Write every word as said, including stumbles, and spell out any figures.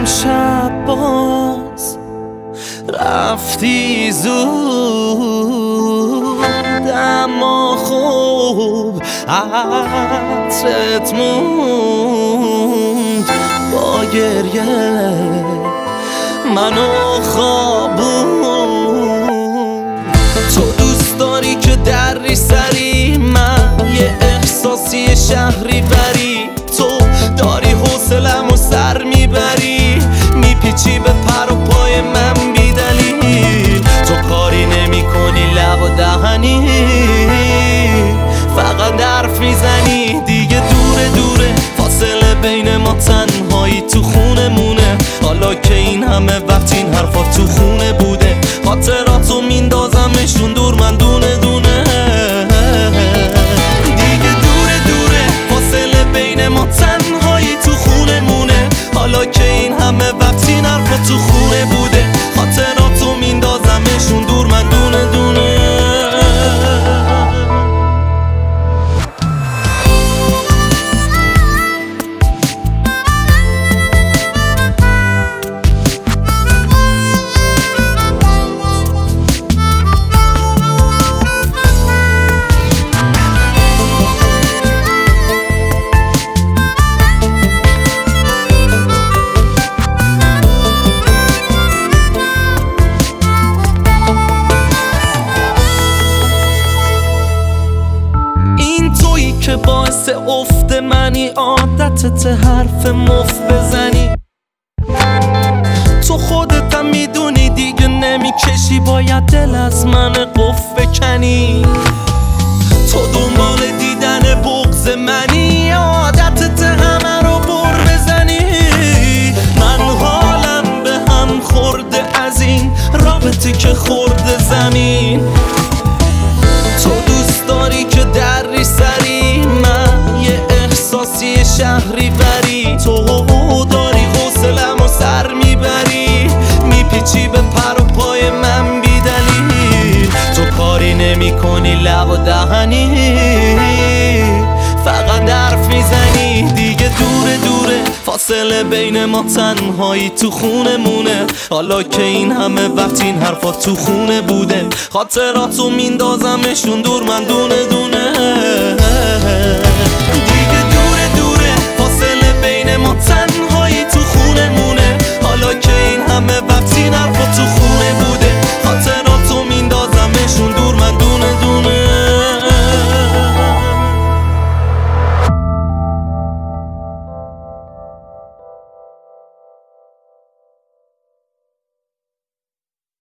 امشب باز رفتی زود، اما خوب عطرت موند با گریه منو خوابون. تو دوست داری که دری سری، من یه احساسی شهری بری. تو داری حوصله‌مو سر میبری، میپیچی به پر و پای من بی دلیل. تو کاری نمی کنی لب و دهنی، فقط حرف میزنی. دیگه دوره دوره فاصله بین ما، تنهایی تو خونه مونه. حالا که این همه وقت این حرفا تو خونه بوده، خاطراتو میندازمشون دور من دونه دونه. دیگه دوره دوره فاصله بین ما، تنهایی تو خونه مونه. حالا که این همه وقت این حرفا تو خونه بوده، خاطراتو میندازمشون دور من دونه دونه. که باعث افت منی، عادتت حرف مفت بزنی. تو خودت هم میدونی دیگه نمیکشی، باید دل از من قفل بکنی. تو دنبال دیدن بغض منی، عادتت همه رو بر بزنی. من حالم به هم خورده از این رابطه که خورده زمین. تو دوست داری که دری سری، من یه احساسی شهری بری. تو داری حوصله‌مو سر میبری، میپیچی به پر و پای من بی دلیل. تو کاری نمی کنی لب و دهنی، فقط حرف میزنی. دیگه دوره دوره فاصله بین ما، تنهایی تو خونه مونه. حالا که این همه وقت این حرفا تو خونه بوده، خاطراتو میندازمشون دور من دونه دونه.